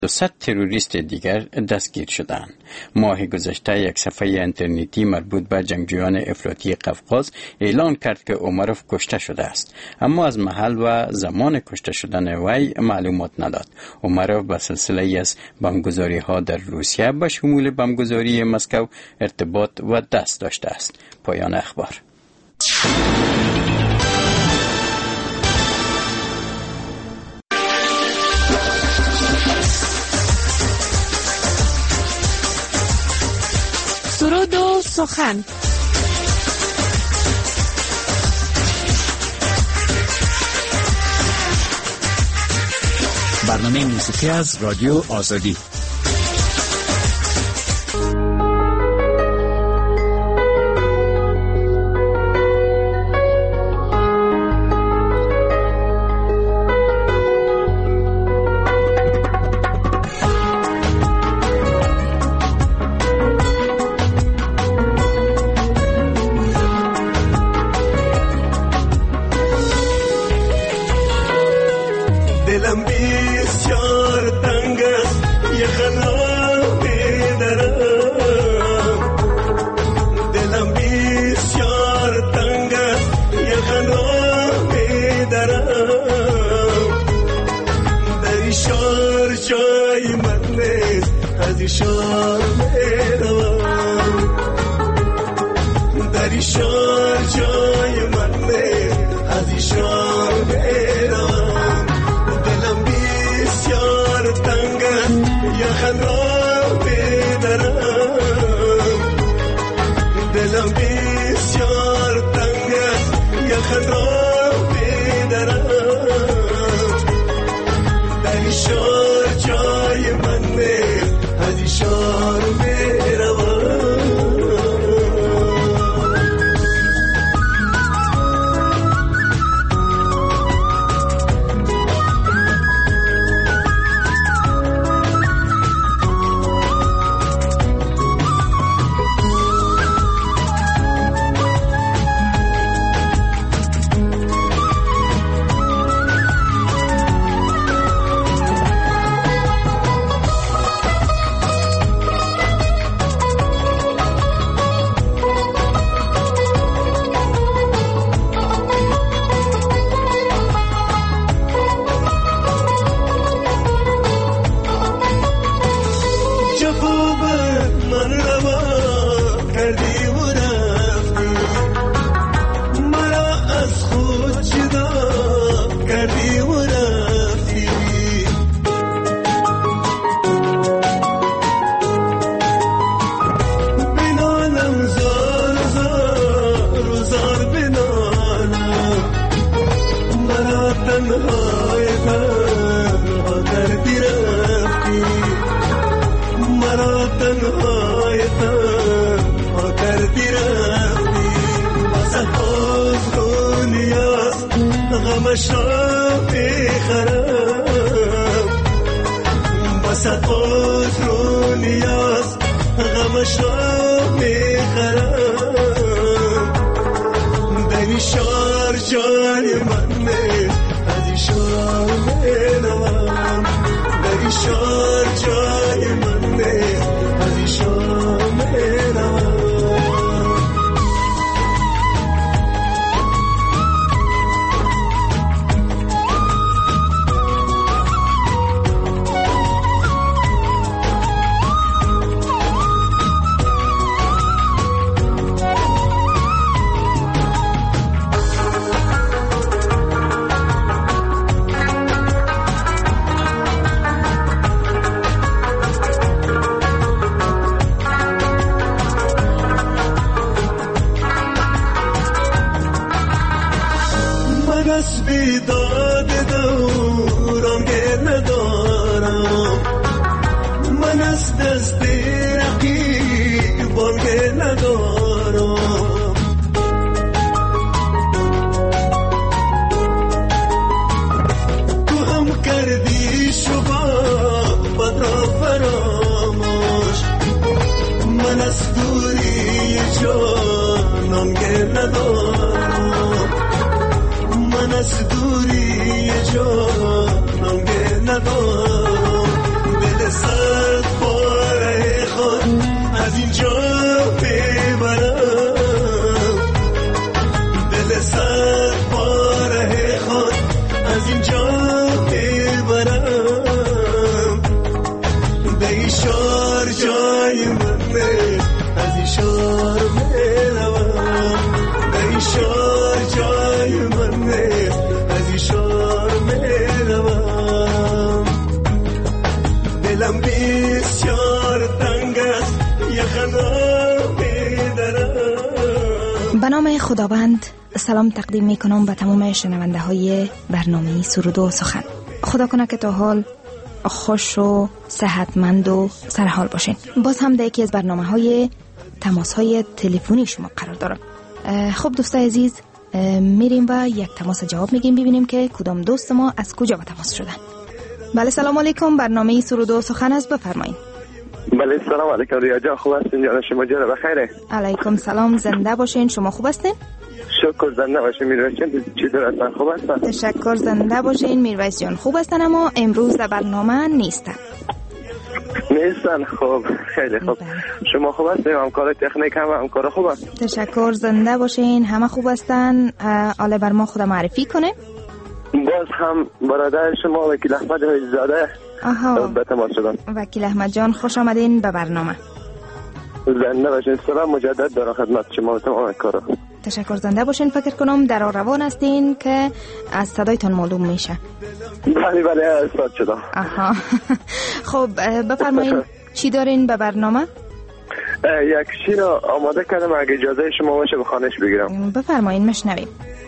200 تروریست دیگر دستگیر شدند. ماه گذشته یک صفحه اینترنتی مربوط به جنگجویان افراطی قفقاز اعلان کرد که عمروف کشته شده است، اما از محل و زمان کشته شدن وی معلومات نداد. عمروف به سلسله از بمبگذاری ها در روسیه به شمول بمبگذاری مسکو ارتباط و دست داشته است. پایان اخبار. سرود و سخن. برنامه موسیقی از رادیو آزادی. از دوری جانم ندارم، دلم بسیار تنگ است به نام خداوند سلام تقدیم می کنم به تمام شنونده های برنامه سرود و سخن. خدا کنه که تا حال خوش و صحتمند و سرحال باشین. باز هم در یکی از برنامه های تماس های تلفنی شما قرار دارم. خب دوستای عزیز، میریم و یک تماس جواب میگیم ببینیم که کدام دوست ما از کجا به تماس شدن. بله سلام علیکم، برنامه سرود و سخن است، بفرمایید. بله سلام علیکم ریا جان، خوب هستین؟ جان شما جان بخیره؟ علیکم سلام، زنده باشین. شما خوب هستین؟ شکر، زنده باشین. میرویس جان چطور هستن؟ خوب هستن؟ تشکر، زنده باشین. میرویس جان خوب هستن اما امروز در برنامه نیستن. خب خیلی خوب. شما خوب هستین؟ همکار تکنیک همکار خوب هست؟ تشکر، زنده باشین. همه خوب هستن. حالا بر ما خود معرفی کنه. باز هم برادر شما وکیل احمد حاجی‌زاده به تماس شدم. وکیل احمد جان خوش آمدین به برنامه. زنده باشین. سلام مجدد دارم خدمت شما و تمام کارا. تشکر، زنده باشین. فکر کنم در روان هستین که از صدایتان معلوم میشه. بله استاد شدم. خب بفرمایید چی دارین به برنامه؟ یک شیر آماده کردم، اگه اجازه شما باشه به خانش بگیرم. بفرمایید مشنویم.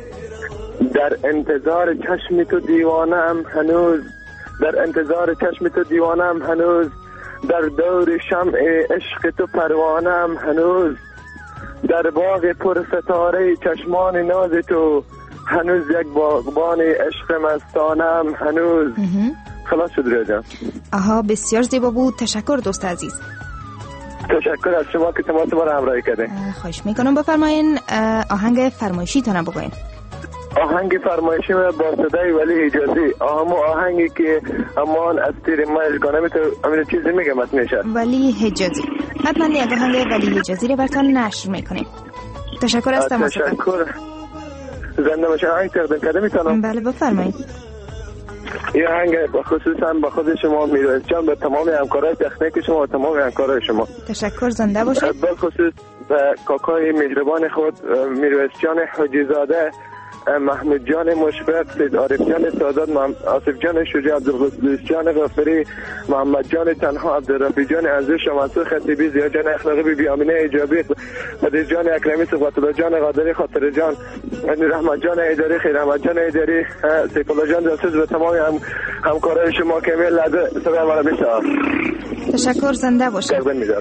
در انتظار چشم تو دیوانم هنوز، در انتظار چشم تو دیوانم هنوز، در دور شمع عشق تو پروانم هنوز، در باغ پر ستاره چشمان ناز تو هنوز یک باغبان عشق مستانم هنوز. خلاص شد ریا جان. بسیار زیبا بود. تشکر دوست عزیز. تشکر از شما که تماس ما را همراهی کردین. خواهش میکنم. بفرمایین آهنگ فرمایشی تونه بگوین. آهنگ فرمایشی با صدای ولی حجازی، آهنگی که امان از تیر مایشگانه همین چیزی میگم از میشه ولی حجازی. حتما یک آهنگ ولی حجازی رو براتون نشر میکنیم. تشکر از تماستان. تشکر، زنده باشه. آهنگ تقدیم کرده میتونم؟ بله بفرمایید. این آهنگ خصوصا با خود شما میرویس جان، به تمام همکارای تکنیک شما و تمام همکارای شما. تشکر، زنده باشید. به خصوص به کاکای مهربان خود میرویس جان حاجی‌زاده، محمود جان مشفق، سید عارف جان سادات، آصف جان شجاع، عبدالقدوس جان غفاری، محمد جان تنها، عبدالرفیع جان ارزش، منصور خطیبی، زیا جان اخلاقی، بی آمینه ایجابی، بدر جان اکرمی، صفات الله جان قادری، خاطر جان، رحمت جان ایداری، خیر احمد جان ایداری، سیف الله جان جاسوس و تمام همکارای شما که می لحظه سلام علیکم بسیار. تشکر، زنده باشید.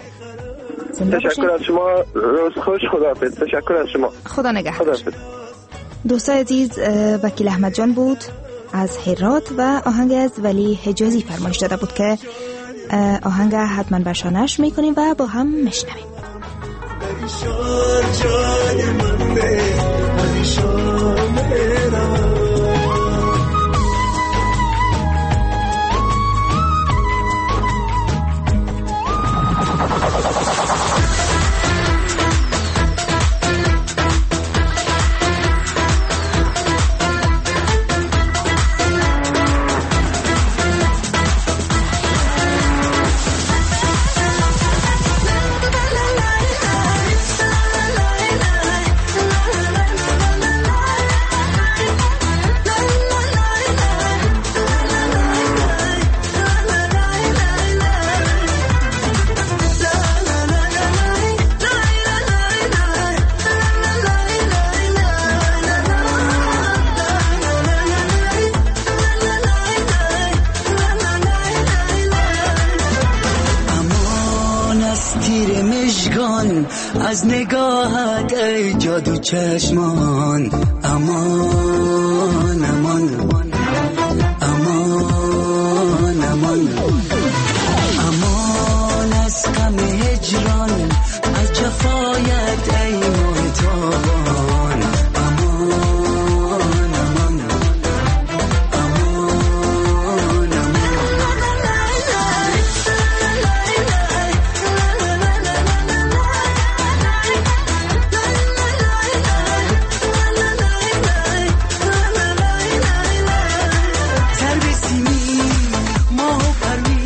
تشکر از شما، روز خوش، خداحافظ. تشکر از شما، خدا نگهدار. دوستای عزیز، وکیل احمد جان بود از هرات و آهنگ از ولی حجازی فرمایش داده بود که آهنگ حتما بشانش میکنیم و با هم میشنویم. از نگاهت ای جادو چشمان، امان امان امان امان امان از غم هجران، از جفایت ای محتوان، امان امان امان سر به سیمی ماه و پروین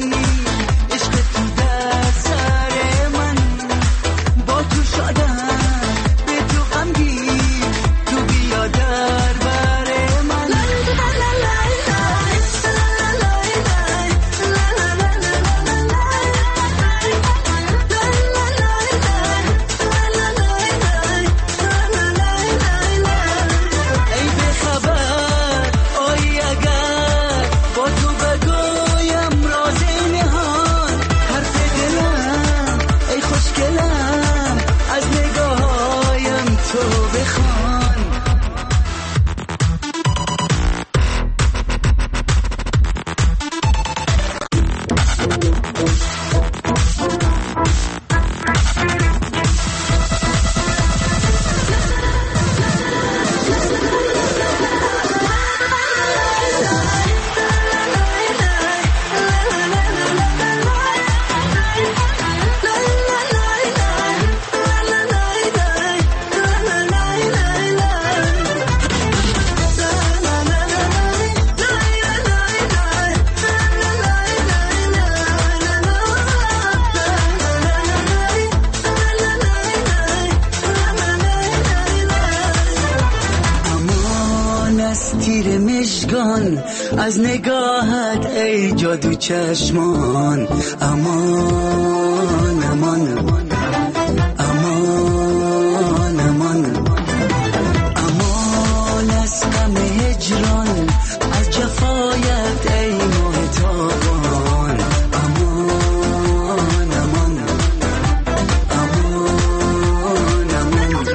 تیر مشگان از نگاهت ای جادو چشمان، امان امان امان امان امان امان از غم هجران، از جفایت ای محتابان، امان امان امان امان.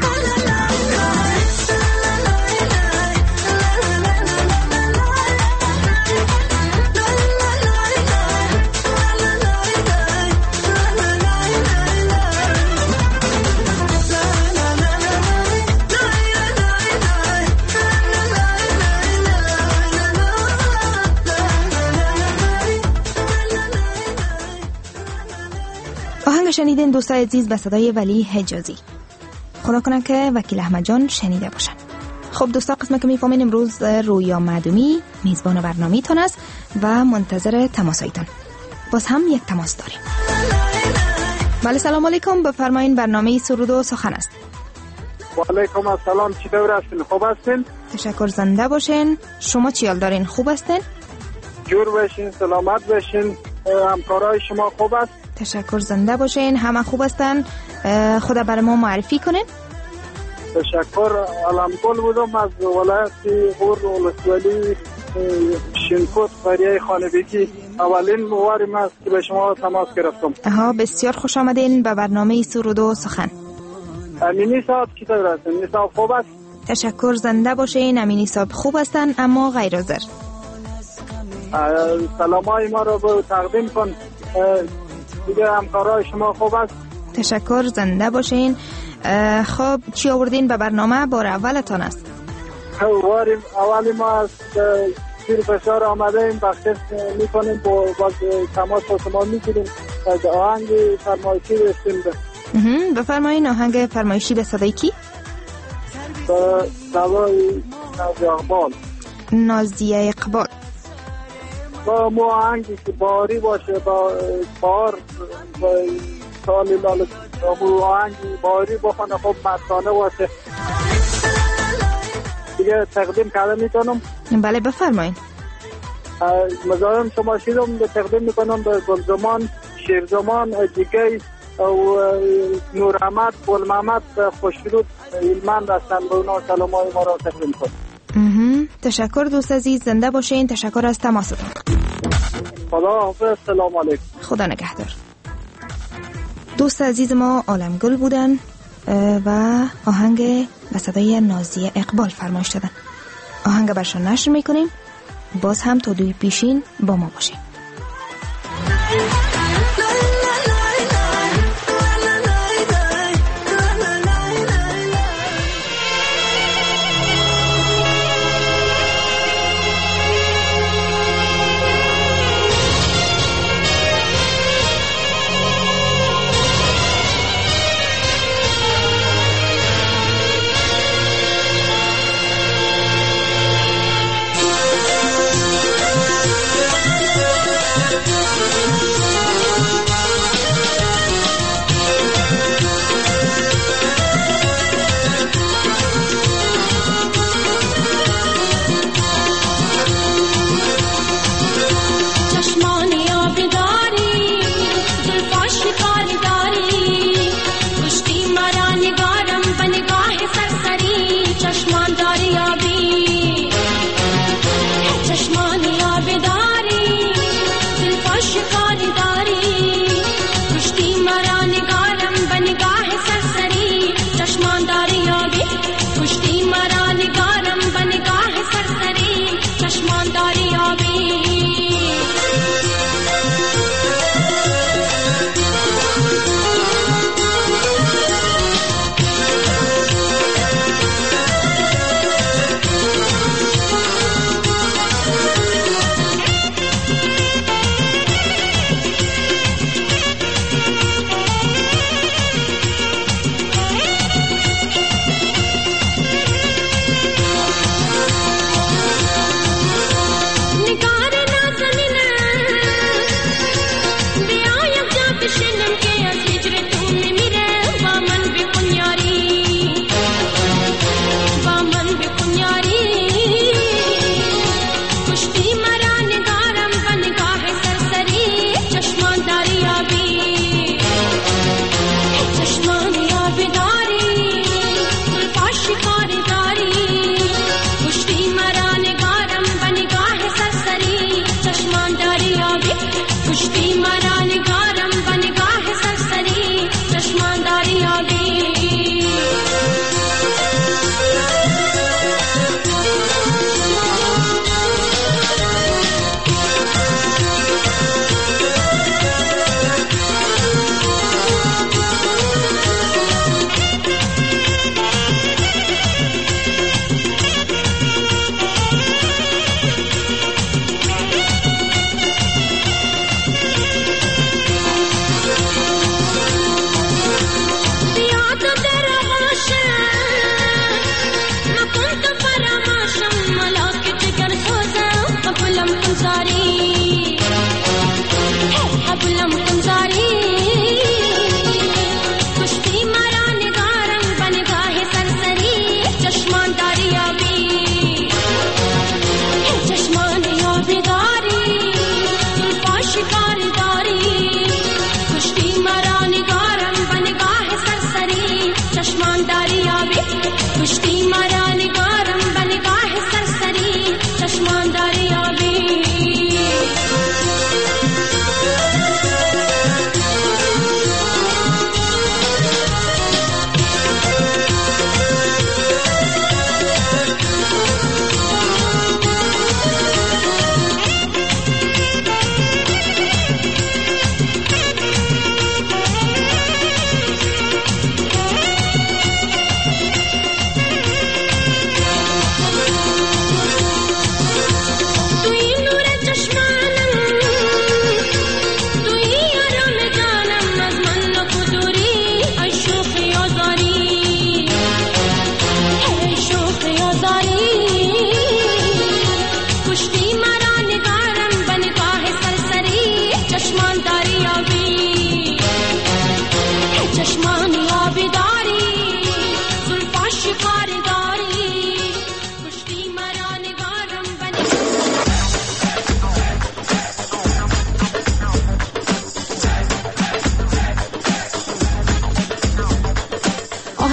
شنیدین دوستای عزیز به صدای ولی حجازی. خدا کنه که وکیل احمد جان شنیده باشن. خب دوستا، قسمه که میفهمین امروز رویا معدومی میزبان برنامه تون است و منتظر تماسایتان. باز هم یک تماس داریم. بله سلام علیکم، بفرمایین برنامه سرود و سخن است. و علیکم السلام، چطور هستین؟ خوب هستین؟ تشکر، زنده باشین. شما چی حال دارین؟ خوب هستین؟ جور باشین، سلامت باشین. همکارای شما خوب است؟ تشکر، زنده باشین. همه خوب هستن. خدا برای ما معرفی کنین. تشکر. علمگل بودم از ولایت غور ولسوالی شینکوت قریه خانبگی. اولین موارم است که به شما تماس گرفتم. بسیار خوش آمدین به برنامه سرود و سخن. امینی صاحب چطور هستن؟ امینی صاحب خوب است؟ تشکر، زنده باشین. امینی صاحب خوب هستن اما غیر حاضر. سلامای ما رو به تقدیم کن. دیگه همکارای شما خوب است؟ تشکر، زنده باشین. خب چی آوردین به برنامه؟ بار اولتان است. اولی ما از زیر فشار آمده این بخشش میکنیم باز تماس با شما میگیریم. از آهنگ فرمایشی رسیم. بفرمایین. آهنگ فرمایشی به صدای کی؟ به صدای نازیه اقبال. نازیه اقبال. با مو آهنگی که باری باشه، با بار سالی لاله مو آهنگی باری بخونه، خب مستانه باشه. دیگه تقدیم کرده میکنم. بله بفرمایین. مزایم شما شیرم به تقدیم میکنم به گلزمان، شیرزمان، جیگی و نور احمد، گل محمد، خوشرود ایلمند هستن. به اونا سلامای ما را تقدیم کنم. تشکر دوست عزیز، زنده باشین. تشکر از تماستون. خدا حافظ. سلام علیکم. خدا نگهدار. دوست عزیز ما عالمگل بودن و آهنگ به صدای نازیه اقبال فرمایش دادن. آهنگ برشان نشر میکنیم. باز هم تا دوی پیشین با ما باشین.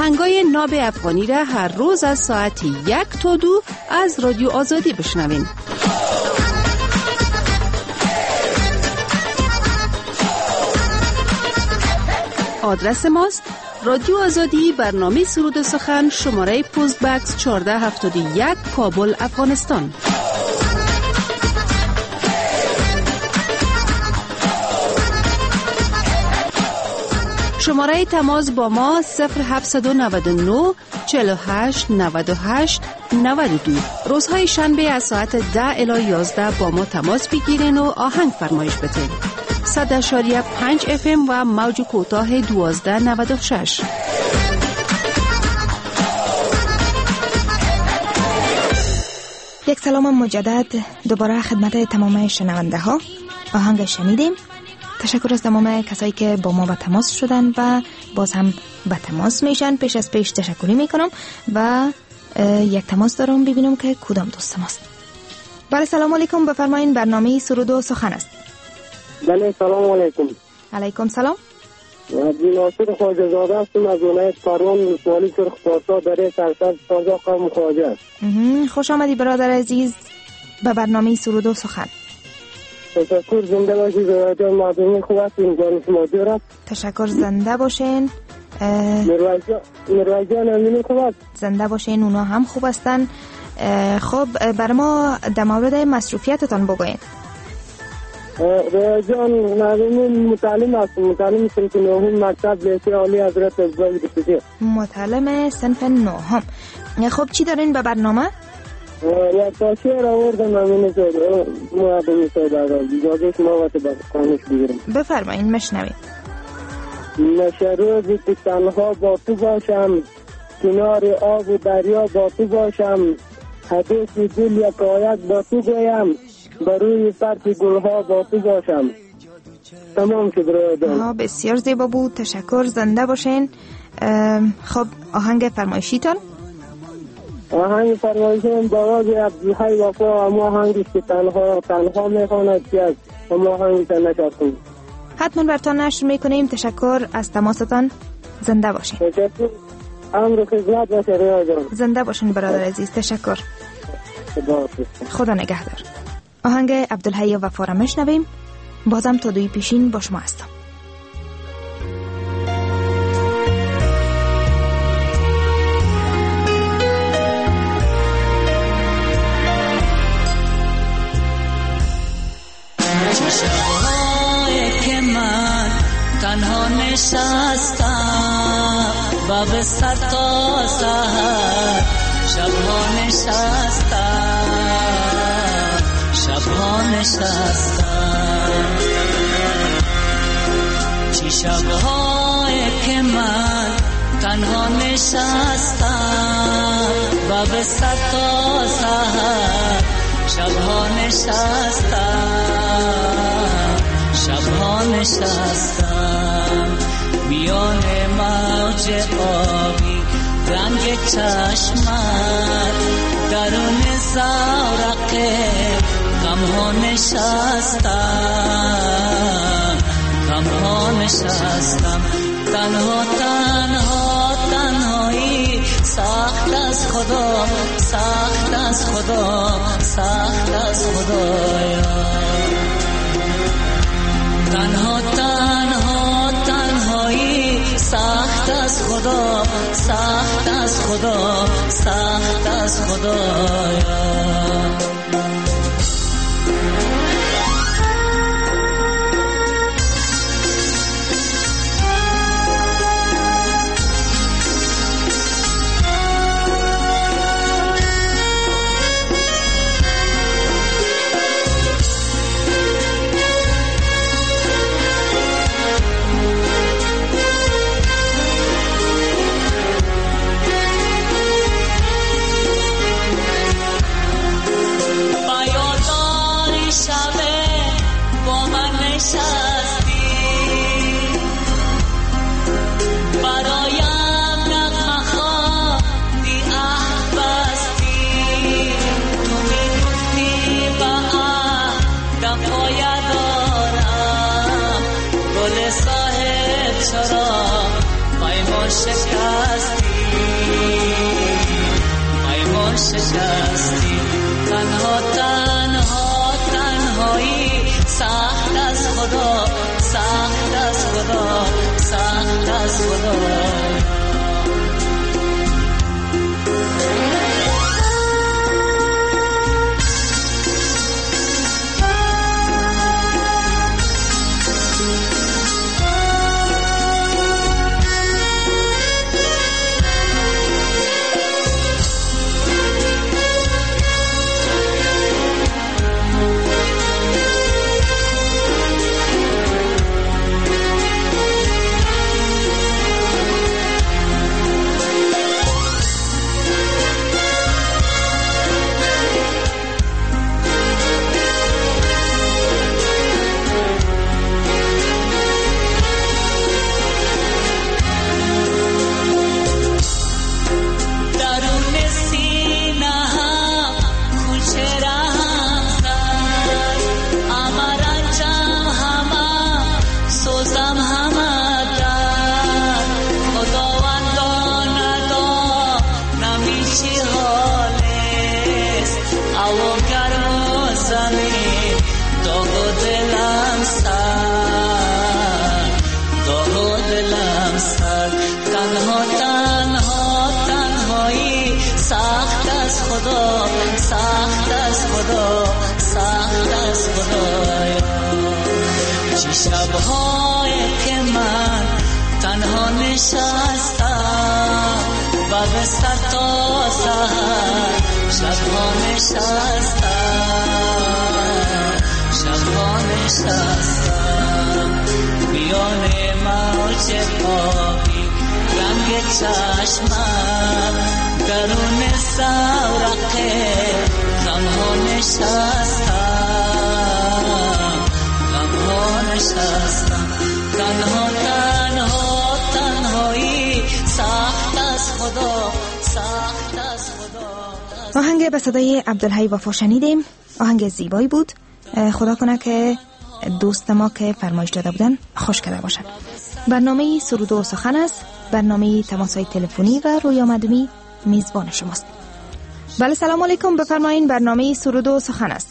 آهنگای ناب افغانی را هر روز از ساعت 1 تا 2 از رادیو آزادی بشنوین. آدرس ماست رادیو آزادی، برنامه سرود و سخن، شماره پست بکس 1471 کابل، افغانستان. شماره تماس با ما 0799 48 98 92. روزهای شنبه از ساعت 10 الی 11 با ما تماس بگیرین و آهنگ فرمایش بتین. 100.5 FM و موج کوتاه 1296. یک سلام مجدد دوباره خدمت تمام شنونده ها. آهنگ شنیدیم. تشکر از تمام کسایی که با ما به تماس شدن و باز هم به تماس میشن. پیش از پیش تشکری میکنم و یک تماس دارم ببینم که کدام دوست ماست. بله سلام علیکم، بفرمایین. برنامه سرود و سخن است. بله سلام علیکم. علیکم سلام. ناصر خواجه زاده هستم از ولایت پروان، ولسوالی سرخ پارسا، دره سرسبز، تازه قوم خواجه است. خوش آمدی برادر عزیز به برنامه سرود و سخن. تشکر، زنده باشید. برادر مردمی خوب هستیم، جان شما جور است. تشکر، زنده باشین. مروی جان امینی خوب است. زنده باشین، اونا هم خوب هستن. خب بر ما در مورد مصروفیتتان بگوین. جان مردمی متعلم هستم، متعلم صنف نهم مکتب لیسه عالی حضرت ابوبکر صدیق. متعلم صنف نهم. خب چی دارین به برنامه؟ یک تاشیر آوردم امینی سید مردمی سید اجازه شما وقت بخانش بگیرم. بفرمایین مشنویم. نشه روزی که تنها با تو باشم، کنار آب و دریا با تو باشم، حدیث دل یک آیت با تو گویم، بروی فرق گلها با تو باشم. تمام که برادر. بسیار زیبا بود، تشکر، زنده باشین. خب آهنگ فرمایشیتان؟ آهنگ فرمایشیم با آواز عبدالحی وفا، اما آهنگیش که تنها میخواند که از اما آهنگیش نشستیم. حتما برتان نشر میکنیم. تشکر از تماستان، زنده باشین. تشکر، امر خدمت باشه ریا جان. زنده باشین برادر عزیز، تشکر. خدا نگهدار. آهنگ عبدالحی وفا را میشنویم. بازم تا دوی پیشین با شما هستم. تنها نشستم و به سر تا سحر، شبها نشستم چی شبهایی که من تنها نشستم و به سر تا سحر، شبها نشستم میان موج آبی، رنگ چشمت درون زورق غمها نشستم تنهایی سخت از خدایا. تنهایی سخت از خدایا. شکستی پیمان شکستی تنها تنها تنهایی سخت از خدا سخت از خدا سخت از خدا سخت از خدا سخت از خدا چه شب‌های که من تنها نشستم و به سر تا سحر شب‌ها نشستم میان موج آبی رنگ چشمم درون سورقه غم‌ها نشستم تنها تنهایی سخت از خدا سخت از خدا. آهنگ به صدای عبدالحی وفا شنیدیم. آهنگ زیبایی بود. خدا کنه که دوست ما که فرمایش داده بودن خوش کرده باشن. برنامه سرود و سخن است. برنامه تماس‌های تلفنی و روی آمدمی میزبان شماست. بله سلام علیکم، بفرمایین. برنامه سرود و سخن است.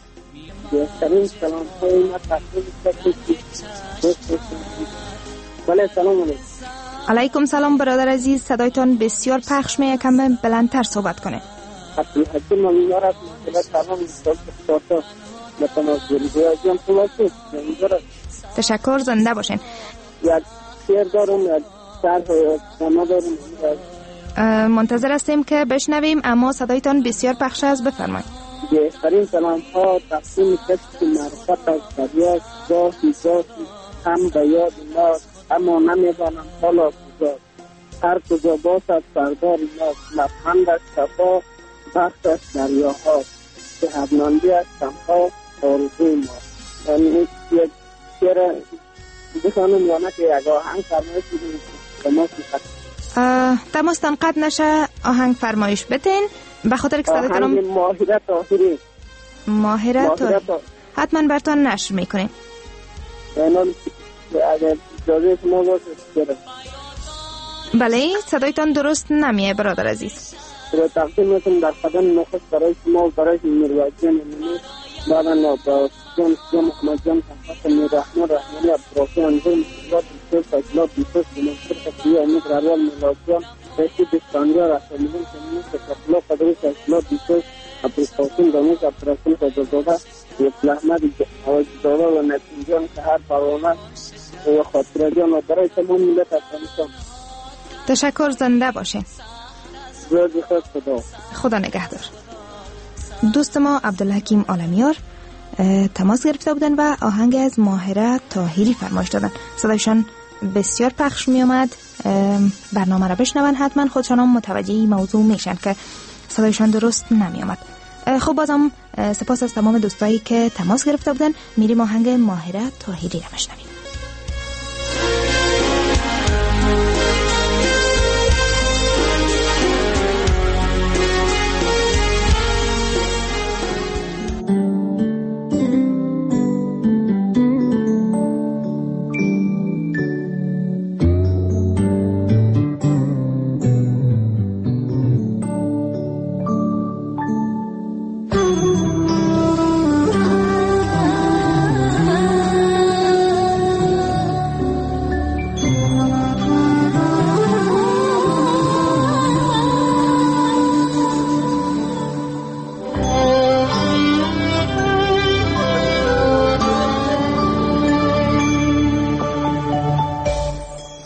بله سلام علیکم. علیکم سلام برادر عزیز، صدایتان بسیار پخش می، یکم بلندتر صحبت کنه. عبدالحکیم امیدوار است که تمام دوستان متناسب جان خواسته امیدوار. تشکر، زنده باشین. یک شعر دارم، یک شعر دارم. منتظر هستیم که بشنویم، اما صدایتان بسیار پخش است، بفرمایید. بهترین سلام ها تقسیم کسی معرفت از فریاد گاهی هم به یاد ناز، اما نمیدانم حالا کجاست. هر کجا باشد سردار ناز، لبخندش صفا بختش دریاها، که هبناندی از شمها آرزوی ما. یعنی یک شعر بخوانم یا نه که یک آهنگ فرمایش بدیم تماس تماستان قد نشه، آهنگ فرمایش بتین به خاطر که صدای کنم ماهره طاهری حتما برتان نشر میکنیم. بله صدایتان درست نمیه برادر عزیز. تقدیم میکنم در قدم نخست برای شما و برای میروزجان امینی بعدا با جان محمد جان تحفظ میرحمه رحمانی عبدالرافی انظر مصیبات بسیار تجلاب بیسوس بمنصر خطیه امید غریال میلادیان رشید بستانیا رحمانیون سمینی سکرفلا قدری تجلاب بیسوس عبدالقاسم دانش عبدالرسول خجزاده یبل احمد آوازداده و نتیجان سهر پروانه و خاطره جان و برای تمام ملت افغانستان. تشکر، زنده باشین. روزی خوش خدا نگهدار. دوست ما عبدالحکیم عالمیار تماس گرفته بودن و آهنگ از ماهره طاهری فرمایش دادن. صدایشان بسیار پخش می آمد. برنامه را بشنون حتما خودشان هم متوجه موضوع میشن که صدایشان درست نمی آمد. خب بازم سپاس از تمام دوستایی که تماس گرفته بودن. میریم آهنگ ماهره طاهری را بشنویم.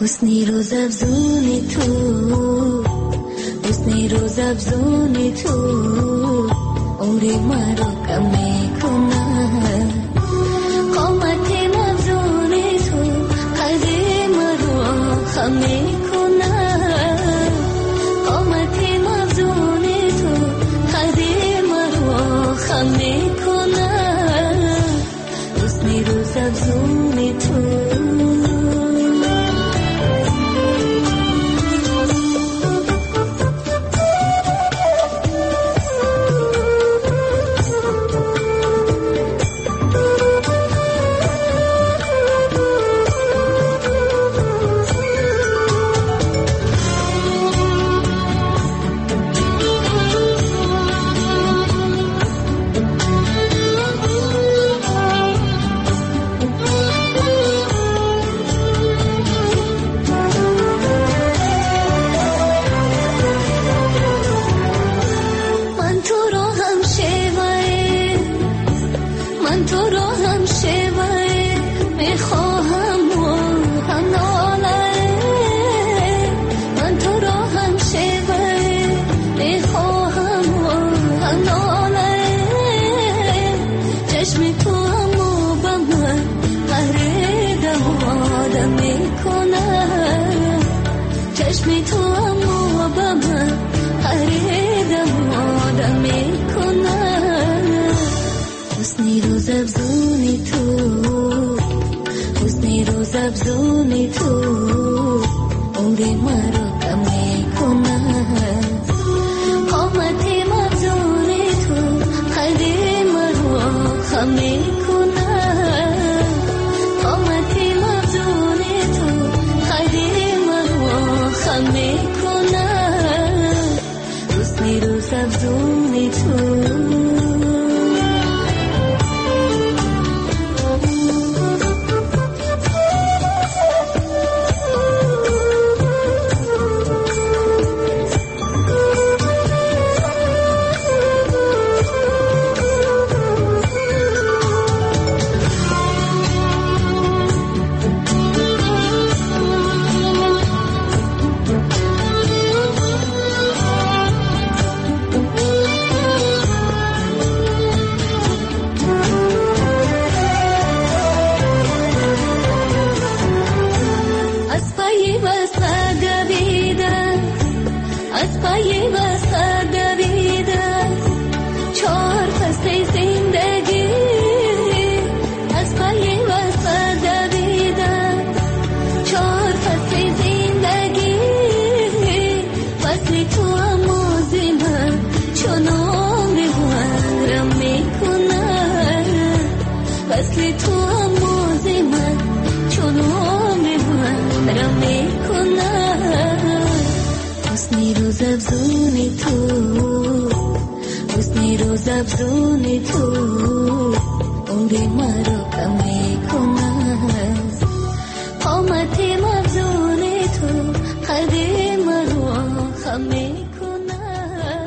حسنی روز افزونی تو، حسنی روز افزونی تو، عمری مرا کم میکنه. قامتی مفزونی تو، قلبی مرا خم میکنه. قامتی مفزونی تو، قلبی مرا خم میکنه. حسنی روز افزونی تو. حسنی روز افزونی تو، حسنی روز افزونی تو، عمری مرا کم میکنه. قامتی مفزونی تو، قلبی مرا خم میکنه. قامتی مفزونی تو، قلبی مرا خم میکنه. حسنی روز افزونی تو. حسنی روز افزونی تو، حسنی روز افزونی تو، عمری مرا کم میکنه. قامتی مفزونی تو، قلبی مرا خم میکنه.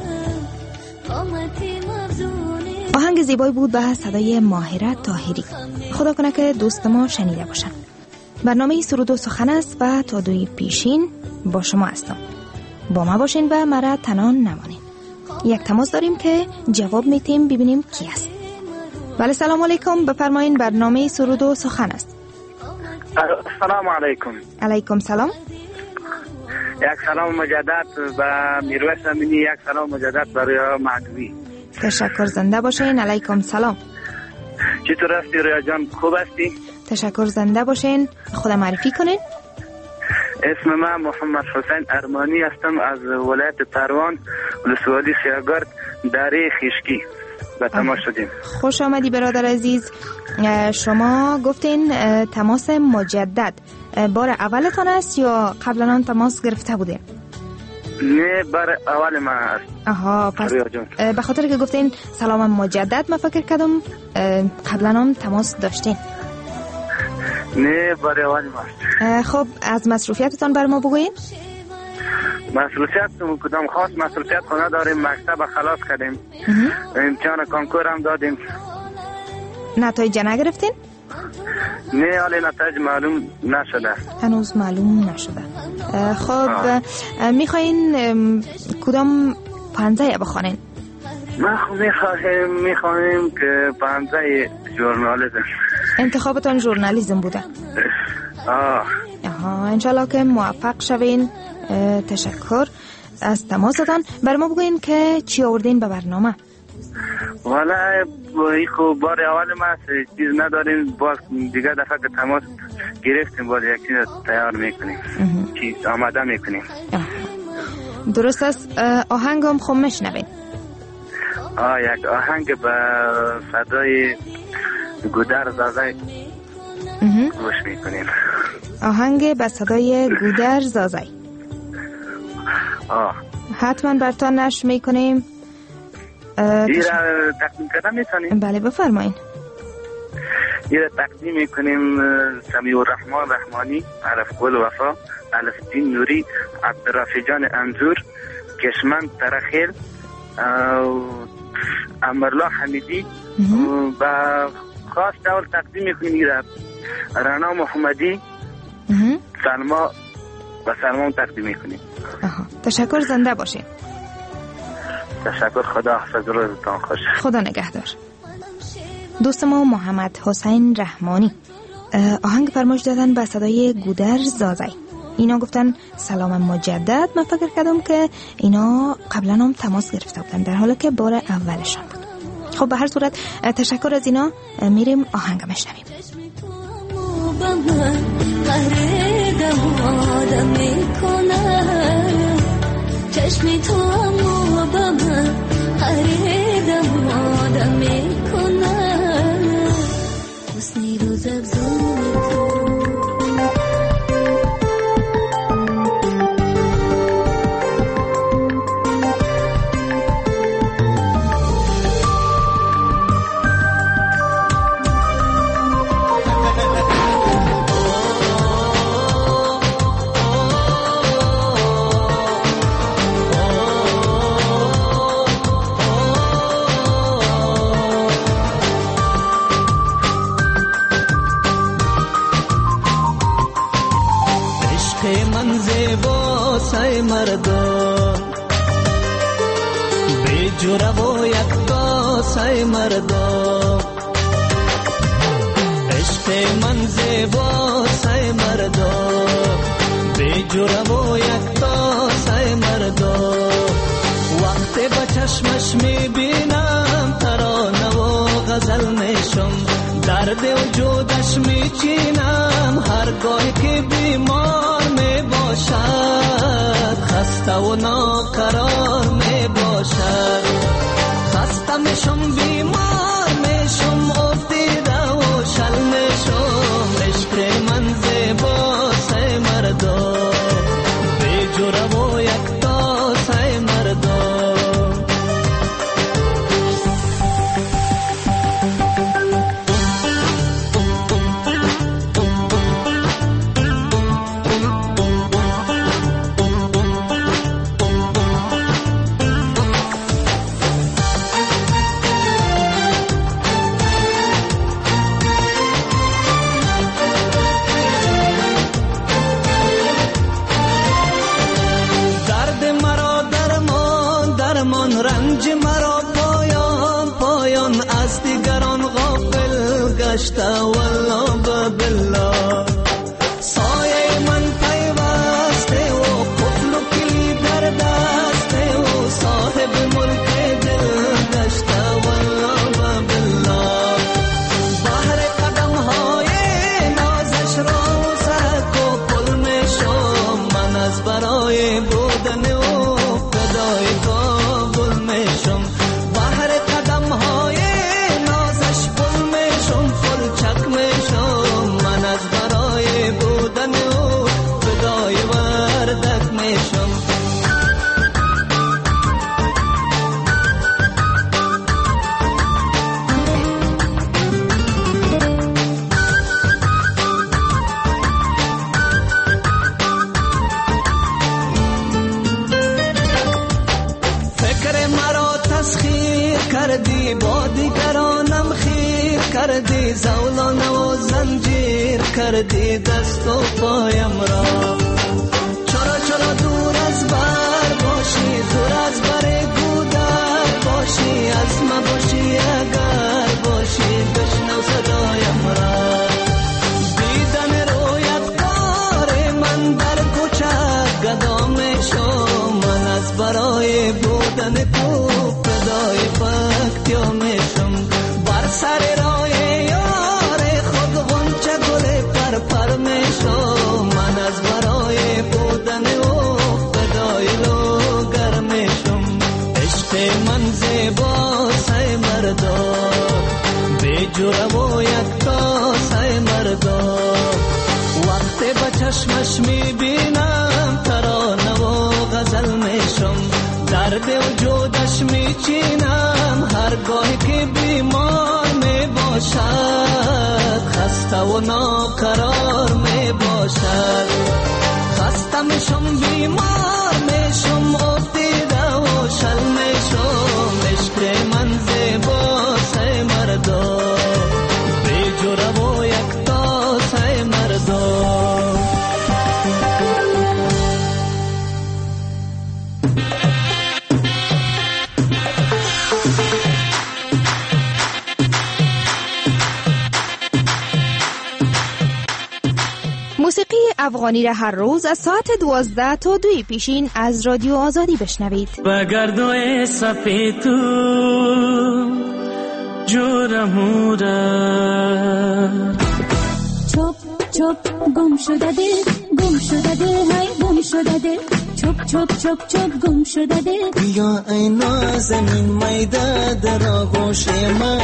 قامتی مفزونی. آهنگ زیبایی بود به صدای ماهره طاهری. خدا کنه که دوست ما شنیده باشن. برنامه سرود و سخن است و تا دوی پیشین با شما هستم. با ما باشین و مرا تنان نمانین. یک تماس داریم که جواب میتیم ببینیم کی است. بله سلام علیکم، بفرمایین. برنامه سرود و سخن است. سلام علیکم. علیکم سلام. یک سلام مجدد به میرویس امینی، یک سلام مجدد برای معدوی. تشکر، زنده باشین. علیکم سلام. چطور هستی رویا جان، خوب هستی؟ تشکر، زنده باشین. خود معرفی کنین. اسم من محمد حسین ارمانی هستم، از ولایت تروان، ولسوالی سیاگرد، دره خیشکی به تماس شدیم. خوش آمدی برادر عزیز. شما گفتین تماس مجدد بار اولتان است یا قبلا آن تماس گرفته بودین؟ نه، بار اول من است. آها، پس به خاطر که گفتین سلام مجدد من فکر کردم قبلا آن تماس داشتین. نه، بار اول من است. خب از مصروفیتتان بر ما بگوین. مصروفیت کدام خاص مصروفیت خونه داریم، مکتب خلاص کردیم، امتحان کنکور هم دادیم. نتایج نگرفتین؟ نه حالا نتایج معلوم نشده. هنوز معلوم نشده. خب میخواین کدام پانزه بخوانین؟ ما خب میخوایم که پانزه ژورنالیسم. انتخابتان ژورنالیسم بوده؟ آها، انشالله که موفق شوین. تشکر از تماستان. بر ما بگوین که چی آوردین به برنامه؟ والا این خوب بار اول ما چیز نداریم، باز دیگه دفعه که تماس گرفتیم باز یک چیز تیار میکنیم، چیز آماده میکنیم. درست است. آهنگ هم خوب میشنوین؟ یک آهنگ به صدای گودر زازای گوش میکنیم. آهنگ به صدای گودر زازای حتما برتان نشر میکنیم. این را تقدیم کردن میتونیم؟ بله بفرمایین. این را تقدیم میکنیم سمیع الرحمن رحمانی، عرف گل وفا، الفدین نوری، عبدالرافع جان انزور، کشمن ترخیل، امرالله حمیدی و خاص دول تقدیم میکنیم این را رانا محمدی، سلما و سلمان تقدیم میکنیم. تشکر، زنده باشین. تشکر، خدا حافظ، روزتان خوش. خدا نگهدار. دوست ما محمد حسین رحمانی آهنگ فرمایش دادن به صدای گودر زازای. اینا گفتن سلام مجدد. من فکر کردم که اینا قبلا هم تماس گرفته بودن، در حالی که بار اولشان بود. خب به هر صورت تشکر از اینا. میریم آهنگ میشنویم. چشمی تو امو با من خریدم آدم میکنم حسنی روز افزون تو مردم به جوره و یک تاسه مردم عشق من زیبا سه مردم به جوره و یک تاسه مردم وقتی با چشمش میبینم ترانه و غزل میشم درد وجودش میچینم هرگاه که بیمار میباشد خسته و ناقرار میباشد خسته میشم بیمار میشم افتیده و شل میشم عشق من زیبا سه مردم به جوره و یک تا سه مردم کردی دست و پایم را. چرا چرا دور از بر باشی، دور از بر گودر باشی، از ما باشی اگر باشی، بشنو صدایم را. دیدن رویت کار من در کوچه گدا میشم، من از برای بودن تو فدای فکتیا میشم. بر سر راه یار خود غنچه گل پر پر میشم، من از برای بودن او فدای لوگر میشم. عشق من زیبا سای مردا، بی جرم و یک تا سای مردا. وقتی با چشمش میبینم ترانه و غزل میشم، درد وجودش میچینم هرگاهی که بیمار میباشد، خسته و ناقرار میباشد. خسته میشم بیمار میشم، افتیده و شل میشم. عشق من زیبا سای مردا، بی جرم و یک تا سای مردا. موسیقی افغانی را هر روز از ساعت 12 تا 2 پیشین از رادیو آزادی بشنوید. بگردوی سپیتو جورموره چوب چوب گم شده دل، گم شده دل، های گم شده دل. چوب چوب چوب چوب گم شده دل. بیا ای نازنین میده در آغوش من،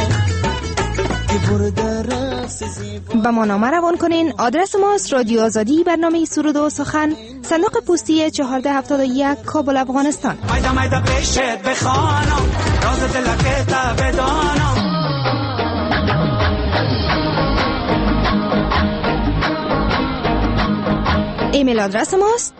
با ما نامه روان کنین. آدرس ماست رادیو آزادی، برنامه سرود و سخن، صندوق پستی 1471 کابل افغانستان. مایده مایده پیشت بخوانم، راز دلکت بدانم. ایمیل آدرس ماست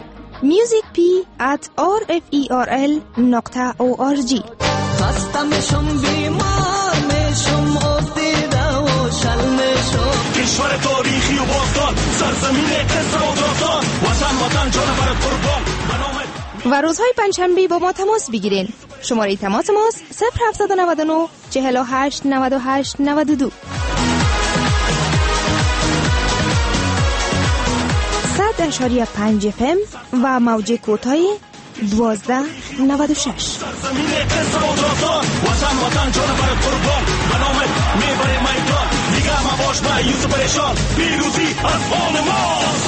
musicp@rferl.org. خسته میشم بیمار میشم، افتیده و شل میشم. کشور تاریخی و باستان، سرزمین قصر و داستان، وطن جان بر قربان. و روزهای پنجشنبه با ما تماس بگیرین. شماره تماس ماست 0799 48 98 92 100.5 FM و موج کوتاه 1296. سرزمین قصر و داستان، وطن جان بر قربان. بنامه میبره میدان، دیگه ما باش مایوس و پریشان، پیروزی از آن ماست.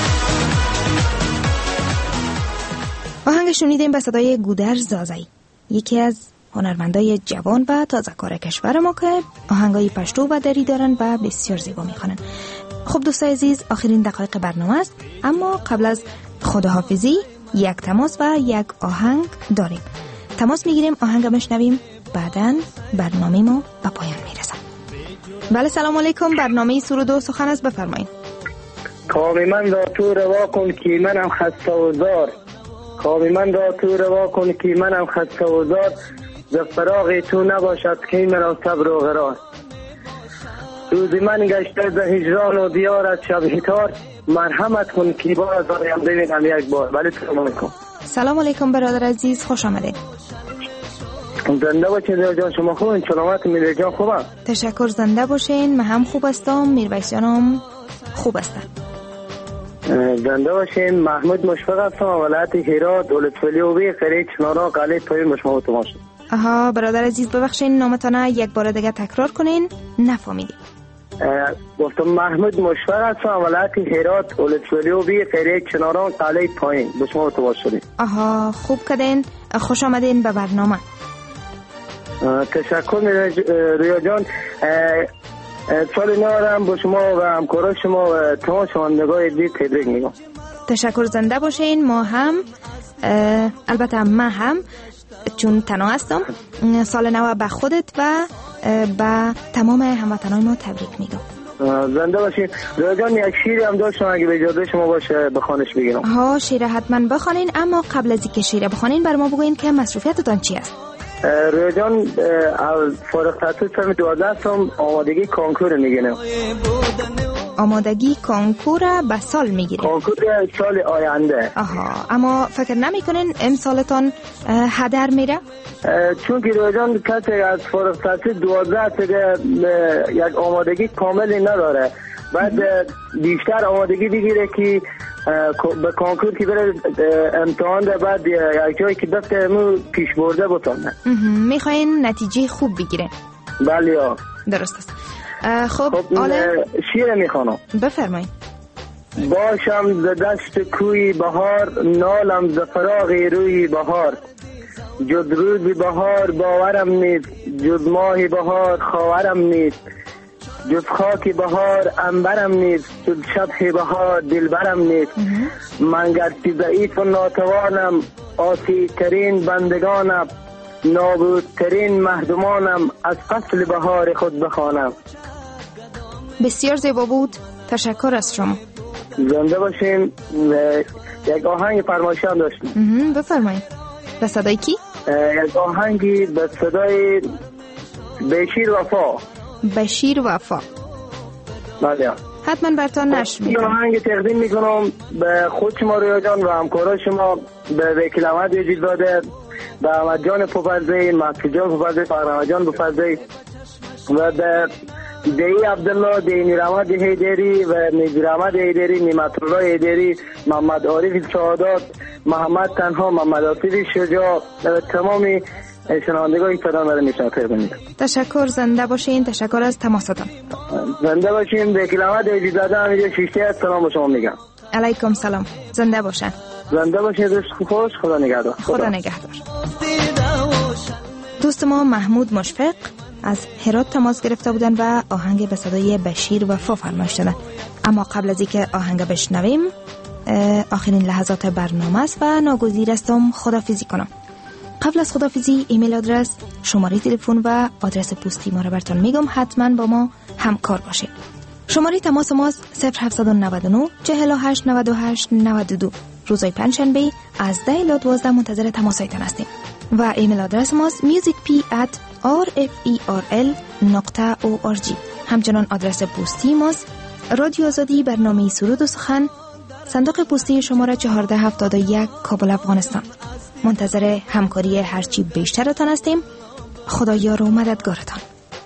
آهنگ شنیدیم به صدای گودرز زازایی، یکی از هنرمندای جوان و تازه کار کشور ما که آهنگای پشتو و دری دارن و بسیار زیبا میخوانن. خب دوستای عزیز، آخرین دقایق برنامه است، اما قبل از خداحافظی یک تماس و یک آهنگ داریم. تماس میگیریم، آهنگ میشنویم، بعداً برنامه ما به پایان میرسه. بله سلام علیکم، برنامه سرود و سخن است، بفرمایید. کام من را تو روا کن که منم خسته و زار، کام من را تو روا کن که منم خسته و زار. ز فراق تو نباشد که مرا صبر و قرار. روزی من گشته ز هجران و دیارت شب تار، مرحمت کن که باز آیم ببینم یک بار. بله سلام علیکم. سلام علیکم برادر عزیز، خوش آمدید. زنده باشین ریا جان، شما خوبین؟ سلامت میریا جان خوبم؟ تشکر، زنده باشین. من هم خوب هستم، میرویس جانم خوب هستن. زنده باشین. محمود مشفق هستم، ولایت هرات، دولت‌ولی و بی قریه چنارا قلعه پایین مشما تو ماشین. آها برادر عزیز، ببخشین نامتانه یک بار دیگه تکرار کنین، نفهمیدیم. گفتم محمود مشفق هستم، ولایت هرات، دولت‌ولی و بی قریه چنارا قلعه پایین مشما تو ماشین. آها خوب کردین، خوش آمدین به برنامه. تشکر ریا جان. سال نو هم با شما و همکارای شما و تمام شنوندگان عزیز تبریک میگم. تشکر، زنده باشین. ما هم البته من هم چون تنها هستم، سال نو به خودت و به تمام هموطنان ما تبریک میگم. زنده باشین. ریا جان یک شیری هم داشتم اگه به اجازه شما باشه بخوانش بگیرم. ها شیر حتما بخوانین، اما قبل از اینکه شیر بخوانین بر ما بگوین که مصروفیتتان چی است؟ رویا جان فارغ التحصیل سال 12 آمادگی کنکور میگنم. آمادگی کنکور به سال میگیرین؟ کنکور سال آینده. آها، اما فکر نمیکنین امسالتان هدر میره؟ چون که روزان کسی از فارغ التحصیل 12 سال یک آمادگی کاملی نداره، بعد بیشتر آمادگی بگیره که به کنکور که بره امتحان ده، بعد یک جایی که دست مو پیش برده بتونه. میخواین نتیجه خوب بگیره؟ بله ها، درست است. خب شیر میخوانم. بفرمایید. باشم ز دشت کوی بهار، نالم ز فراغ روی بهار. جد روزی بهار باورم نیست، جد ماهی بهار خاورم نیست. جز خاک بهار انبرم نیست، جز شبح بهار دلبرم نیست. من گرچه ضعیف و ناتوانم، آسی ترین بندگانم. نابودترین مردمانم، از فصل بهار خود بخوانم. بسیار زیبا بود، تشکر از شما. زنده باشین. یک آهنگ فرمایشی داشتیم. بفرمایید. به صدای کی؟ یک آهنگی به صدای بشیر وفا. بشیر وفا. بله. حتما براتون نشر میکنم. این آهنگ تقدیم میکنم به خود شما رویا جان و همکارا شما، به وکیل احمد یجیزاده، به احمد جان پوپرزی، محمد جان پوپرزی، فرهاد جان پوپرزی و به دی عبدالله، دی میرامد هیدری و نجیر احمد هیدری، نعمت الله هیدری، محمد عارف سعادت، محمد تنها، محمد آصف شجاع و تمامی شنوندگان صدام را میشنوید. تشکر، زنده باشین. تشکر از تماستان. زنده باشین. وکیل احمد اجازه همینجا شیشته سلام به شما میگم. علیکم سلام. زنده باشن. زنده باشین. روز خوش. خدا نگهدار. خدا نگهدار. دوست ما محمود مشفق از هرات تماس گرفته بودن و آهنگ به صدای بشیر وفا فرمایش دادن. اما قبل از اینکه آهنگ بشنویم، آخرین لحظات برنامه است و ناگزیر استم خداحافظی کنم. قبل از خداحافظی ایمیل آدرس، شماره تلفن و آدرس پستی ما را براتون میگم، حتما با ما همکار باشید. شماره تماس ماست 0799 48 98 92. روزهای پنجشنبه از 10 الی 12 منتظر تماسایتان هستیم و ایمیل آدرس ماست musicp@rferl.org. همچنان آدرس پستی ماست رادیو آزادی، برنامه سرود و سخن، صندوق پستی شماره 1471 کابل افغانستان. منتظر همکاری هرچی بیشترتان هستیم. خدایا رو مددگارتان.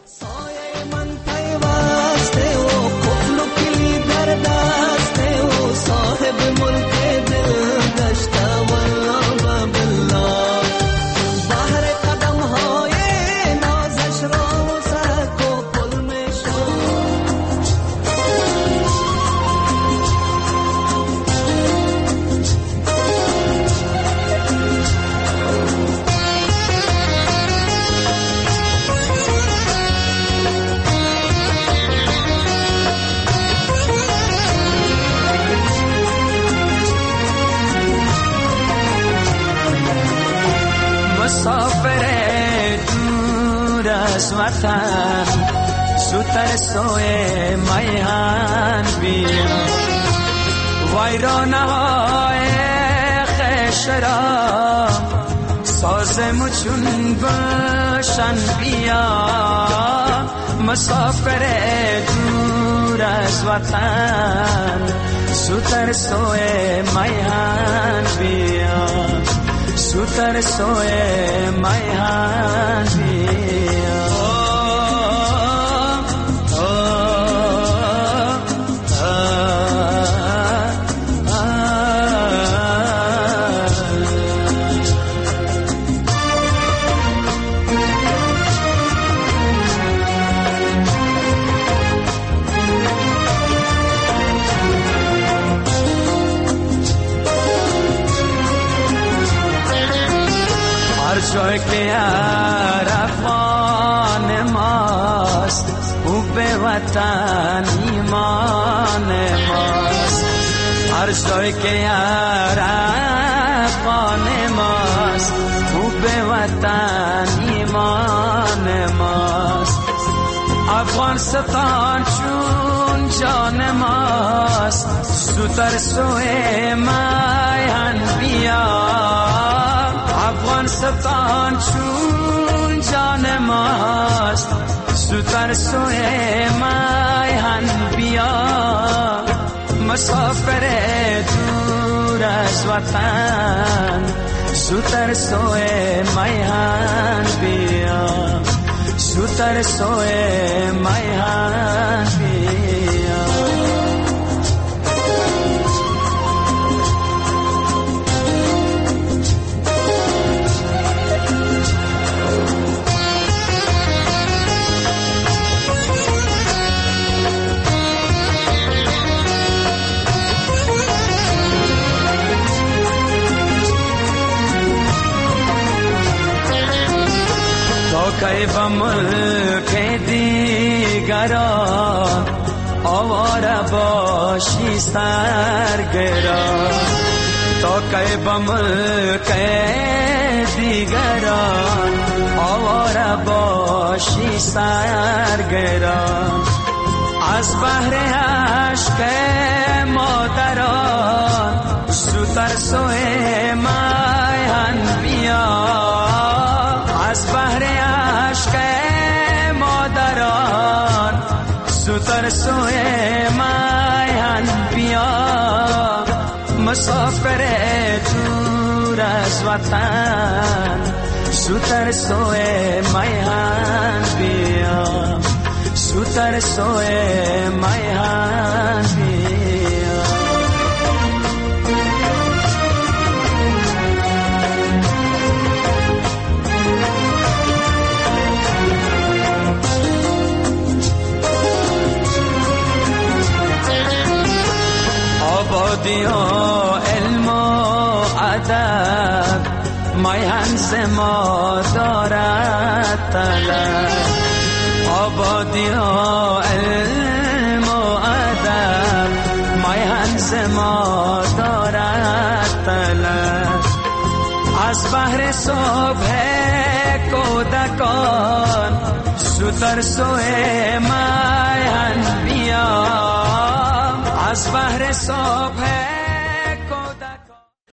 مسافر دور از وطن، زودتر سوی میهن بیم. ویرانه های خش را سازم چون گلشن بیا. مسافر دور از وطن، زودتر سوی میهن بیا. زودتر سوی میهن بیا. جای که عرفان ماست، او به وطن ایمان ماست. هر جای که عرفان ماست، او به وطن ایمان ماست. افغانستان چون جان ماست، زودتر سوی میهن بیا. افغانستان چون جان ماست، زودتر سوی میهن بیا. مسافر دور از وطن زودتر سوی میهن بیا زودتر سوی میهن بیا کی به ملک دیگران آواره باشی سرگران تا کی به ملک دیگران آواره باشی سرگران از بحر عشق مادران زودتر سوی میهن بیا از بحر عشق مادران زودتر سوی میهن بیا مسافر دور از وطن زودتر سوی میهن بیا زودتر سوی میهن بیا آبادی و علم و ادب میهن ز ما دارد طلب آبادی و علم و ادب میهن ز ما دارد طلب از بحر صبح کودکان زودتر سوی میهن بیا از بحر صبح